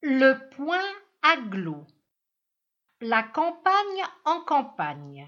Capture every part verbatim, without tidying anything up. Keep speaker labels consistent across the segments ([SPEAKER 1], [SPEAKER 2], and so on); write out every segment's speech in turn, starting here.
[SPEAKER 1] Le point agglo. La campagne en campagne.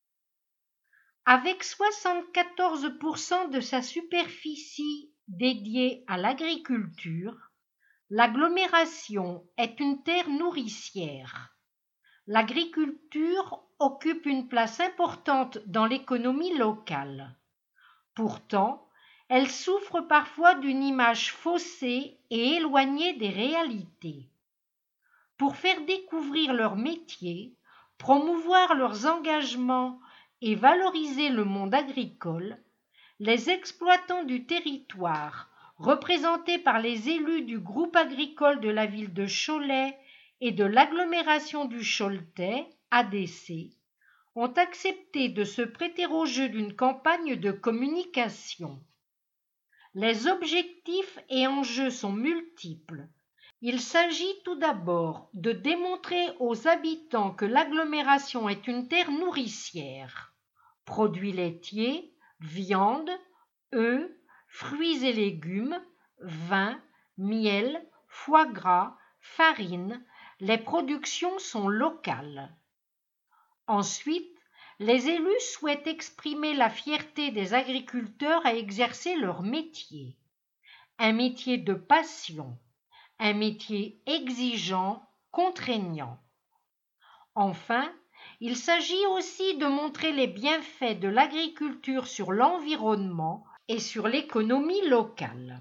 [SPEAKER 1] Avec soixante-quatorze pour cent de sa superficie dédiée à l'agriculture, l'agglomération est une terre nourricière. L'agriculture occupe une place importante dans l'économie locale. Pourtant, elle souffre parfois d'une image faussée et éloignée des réalités. Pour faire découvrir leur métier, promouvoir leurs engagements et valoriser le monde agricole, les exploitants du territoire, représentés par les élus du groupe agricole de la ville de Cholet et de l'agglomération du Choletais, A D C, ont accepté de se prêter au jeu d'une campagne de communication. Les objectifs et enjeux sont multiples. Il s'agit tout d'abord de démontrer aux habitants que l'agglomération est une terre nourricière. Produits laitiers, viande, œufs, fruits et légumes, vin, miel, foie gras, farine, les productions sont locales. Ensuite, les élus souhaitent exprimer la fierté des agriculteurs à exercer leur métier. Un métier de passion. Un métier exigeant, contraignant. Enfin, il s'agit aussi de montrer les bienfaits de l'agriculture sur l'environnement et sur l'économie locale.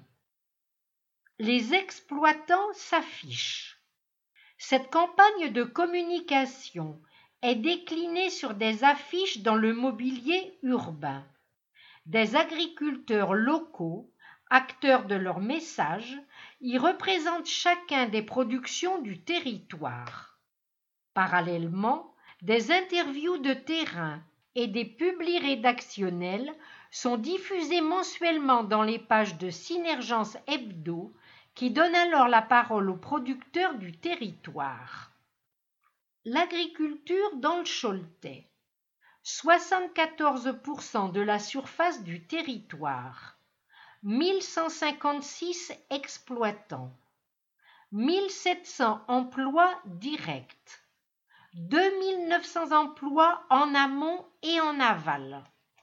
[SPEAKER 1] Les exploitants s'affichent. Cette campagne de communication est déclinée sur des affiches dans le mobilier urbain. Des agriculteurs locaux, acteurs de leur message, y représentent chacun des productions du territoire. Parallèlement, des interviews de terrain et des publis rédactionnels sont diffusés mensuellement dans les pages de Synergence Hebdo qui donnent alors la parole aux producteurs du territoire. L'agriculture dans le Choletais. soixante-quatorze pour cent de la surface du territoire. mille cent cinquante-six exploitants. mille sept cents emplois directs. deux mille neuf cents emplois en amont et en aval.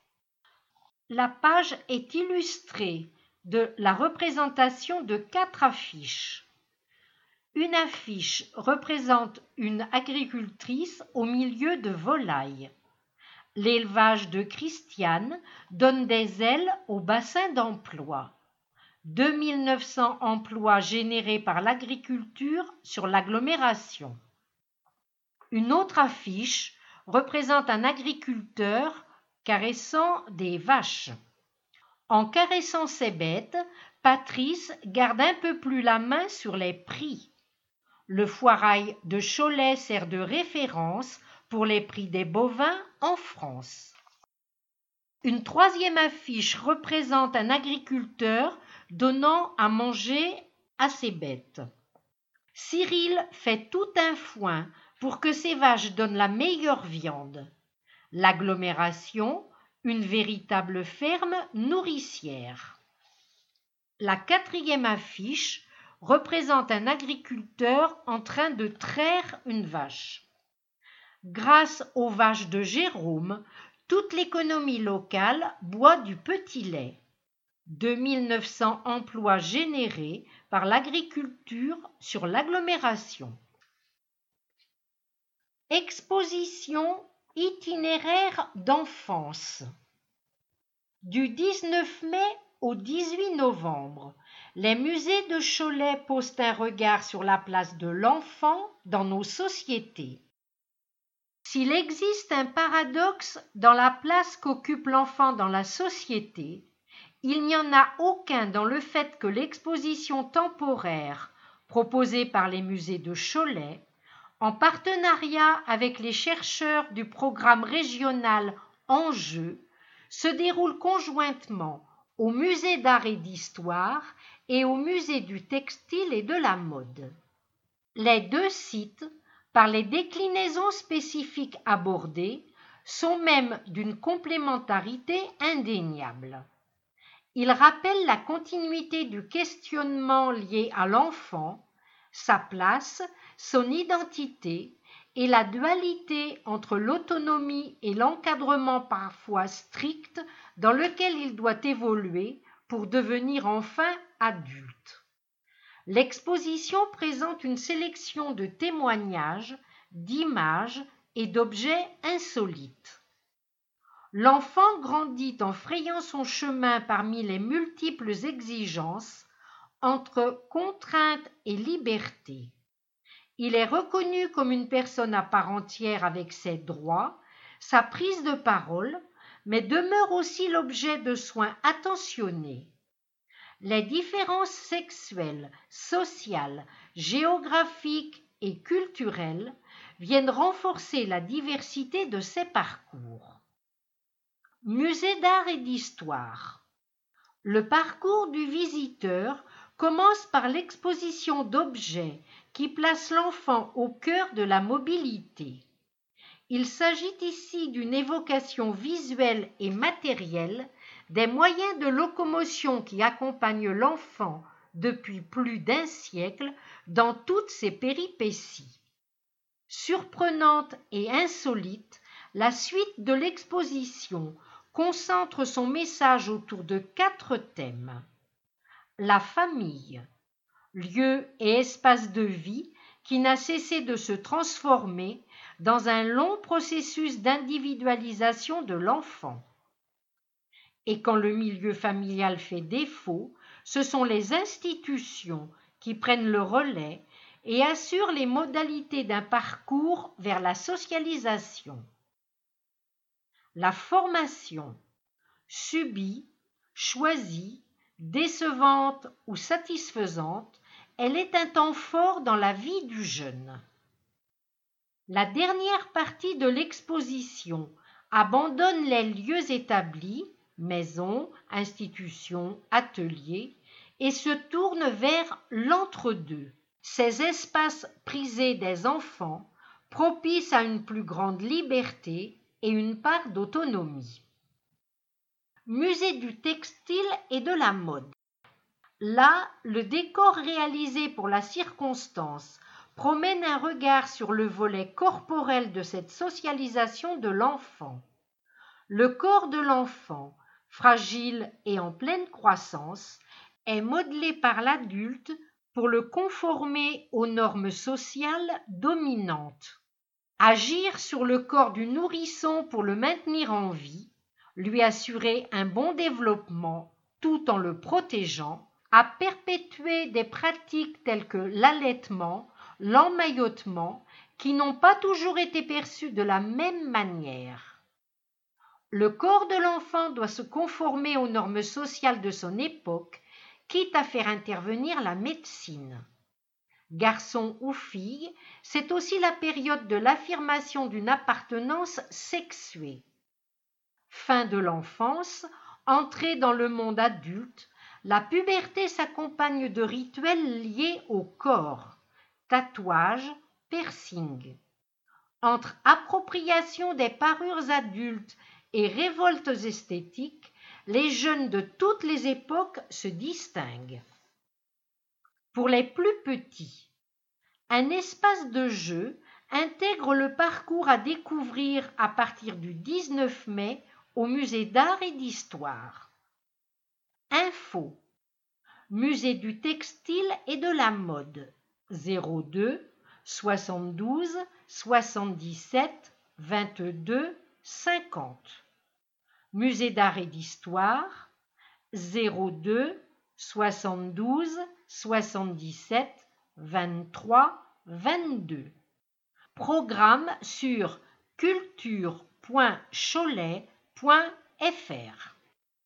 [SPEAKER 1] La page est illustrée de la représentation de quatre affiches. Une affiche représente une agricultrice au milieu de volailles. L'élevage de Christiane donne des ailes au bassin d'emploi. deux mille neuf cents emplois générés par l'agriculture sur l'agglomération. Une autre affiche représente un agriculteur caressant des vaches. En caressant ses bêtes, Patrice garde un peu plus la main sur les prix. Le foirail de Cholet sert de référence pour les prix des bovins en France. Une troisième affiche représente un agriculteur donnant à manger à ses bêtes. Cyril fait tout un foin pour que ses vaches donnent la meilleure viande. L'agglomération, une véritable ferme nourricière. La quatrième affiche représente un agriculteur en train de traire une vache. Grâce aux vaches de Jérôme, toute l'économie locale boit du petit lait. deux mille neuf cents emplois générés par l'agriculture sur l'agglomération. Exposition itinéraire d'enfance. Du dix-neuf mai au dix-huit novembre, les musées de Cholet posent un regard sur la place de l'enfant dans nos sociétés. S'il existe un paradoxe dans la place qu'occupe l'enfant dans la société, il n'y en a aucun dans le fait que l'exposition temporaire proposée par les musées de Cholet, en partenariat avec les chercheurs du programme régional Enjeux, se déroule conjointement au musée d'art et d'histoire et au musée du textile et de la mode. Les deux sites, par les déclinaisons spécifiques abordées, sont même d'une complémentarité indéniable. Ils rappellent la continuité du questionnement lié à l'enfant, sa place, son identité et la dualité entre l'autonomie et l'encadrement parfois strict dans lequel il doit évoluer pour devenir enfin adulte. L'exposition présente une sélection de témoignages, d'images et d'objets insolites. L'enfant grandit en frayant son chemin parmi les multiples exigences entre contrainte et liberté. Il est reconnu comme une personne à part entière avec ses droits, sa prise de parole, mais demeure aussi l'objet de soins attentionnés. Les différences sexuelles, sociales, géographiques et culturelles viennent renforcer la diversité de ses parcours. Musée d'art et d'histoire. Le parcours du visiteur commence par l'exposition d'objets qui placent l'enfant au cœur de la mobilité. Il s'agit ici d'une évocation visuelle et matérielle des moyens de locomotion qui accompagnent l'enfant depuis plus d'un siècle dans toutes ses péripéties. Surprenante et insolite, la suite de l'exposition concentre son message autour de quatre thèmes. La famille, lieu et espace de vie qui n'a cessé de se transformer dans un long processus d'individualisation de l'enfant. Et quand le milieu familial fait défaut, ce sont les institutions qui prennent le relais et assurent les modalités d'un parcours vers la socialisation. La formation, subie, choisie, décevante ou satisfaisante, elle est un temps fort dans la vie du jeune. La dernière partie de l'exposition abandonne les lieux établis, maisons, institutions, ateliers, et se tourne vers l'entre-deux, ces espaces prisés des enfants, propices à une plus grande liberté et une part d'autonomie. Musée du textile et de la mode. Là, le décor réalisé pour la circonstance promène un regard sur le volet corporel de cette socialisation de l'enfant. Le corps de l'enfant, fragile et en pleine croissance, est modelé par l'adulte pour le conformer aux normes sociales dominantes. Agir sur le corps du nourrisson pour le maintenir en vie, lui assurer un bon développement tout en le protégeant, a perpétué des pratiques telles que l'allaitement, l'emmaillotement, qui n'ont pas toujours été perçues de la même manière. Le corps de l'enfant doit se conformer aux normes sociales de son époque, quitte à faire intervenir la médecine. Garçon ou fille, c'est aussi la période de l'affirmation d'une appartenance sexuée. Fin de l'enfance, entrée dans le monde adulte, la puberté s'accompagne de rituels liés au corps, tatouages, piercing. Entre appropriation des parures adultes et révoltes esthétiques, les jeunes de toutes les époques se distinguent. Pour les plus petits, un espace de jeu intègre le parcours à découvrir à partir du dix-neuf mai au Musée d'art et d'histoire. Info. Musée du textile et de la mode. zéro deux soixante-douze soixante-dix-sept vingt-deux cinquante. Musée d'art et d'histoire. zéro deux soixante-douze soixante-dix-sept vingt-trois vingt-deux. Programme sur culture point cholet point f r.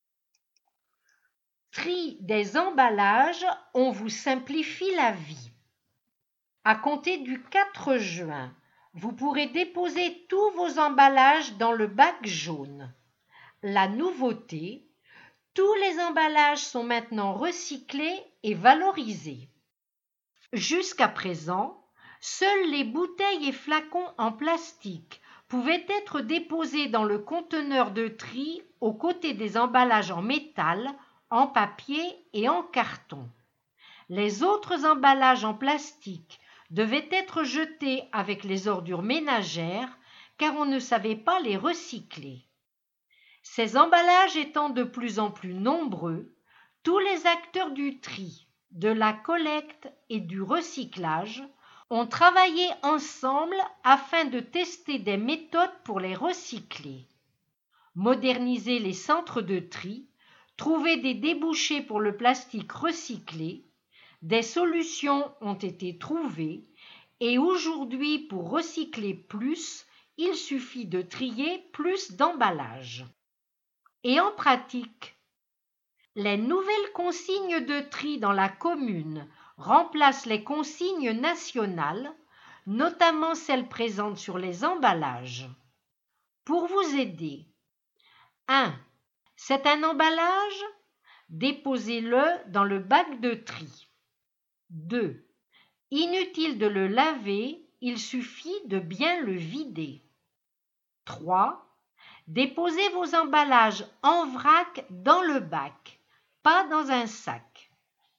[SPEAKER 1] Tri des emballages, on vous simplifie la vie. À compter du quatre juin, vous pourrez déposer tous vos emballages dans le bac jaune. La nouveauté, tous les emballages sont maintenant recyclés et valorisés. Jusqu'à présent, seuls les bouteilles et flacons en plastique pouvaient être déposés dans le conteneur de tri aux côtés des emballages en métal, en papier et en carton. Les autres emballages en plastique devaient être jetés avec les ordures ménagères car on ne savait pas les recycler. Ces emballages étant de plus en plus nombreux, tous les acteurs du tri, de la collecte et du recyclage ont travaillé ensemble afin de tester des méthodes pour les recycler. Moderniser les centres de tri, trouver des débouchés pour le plastique recyclé, des solutions ont été trouvées et aujourd'hui pour recycler plus, il suffit de trier plus d'emballages. Et en pratique, les nouvelles consignes de tri dans la commune remplacent les consignes nationales, notamment celles présentes sur les emballages. Pour vous aider, un. C'est un emballage? Déposez-le dans le bac de tri. deux. Inutile de le laver, il suffit de bien le vider. trois. Déposez vos emballages en vrac dans le bac, pas dans un sac.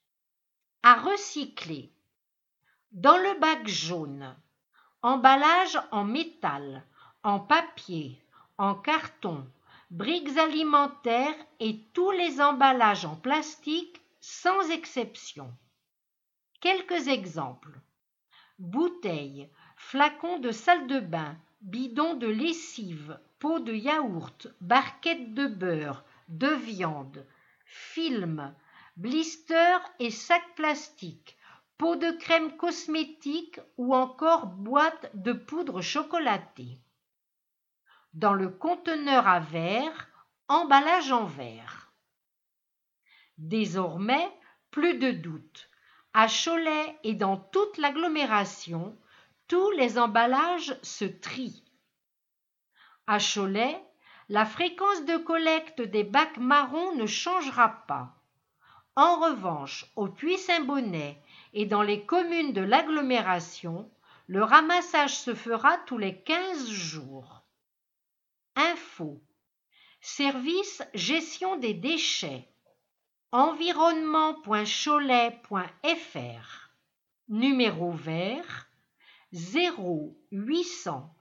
[SPEAKER 1] À recycler. Dans le bac jaune, emballage en métal, en papier, en carton, briques alimentaires et tous les emballages en plastique sans exception. Quelques exemples. Bouteilles, flacons de salle de bain, bidons de lessive, pots de yaourt, barquettes de beurre, de viande, films, blisters et sacs plastiques, pots de crème cosmétique ou encore boîtes de poudre chocolatée. Dans le conteneur à verre, emballage en verre. Désormais, plus de doute. À Cholet et dans toute l'agglomération, tous les emballages se trient. À Cholet, la fréquence de collecte des bacs marrons ne changera pas. En revanche, au Puy-Saint-Bonnet et dans les communes de l'agglomération, le ramassage se fera tous les quinze jours. Info. Service gestion des déchets. environnement point cholet point f r. Numéro vert zéro huit cent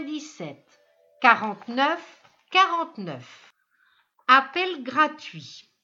[SPEAKER 1] quatre-vingt-dix-sept quarante-neuf quarante-neuf. Appel gratuit.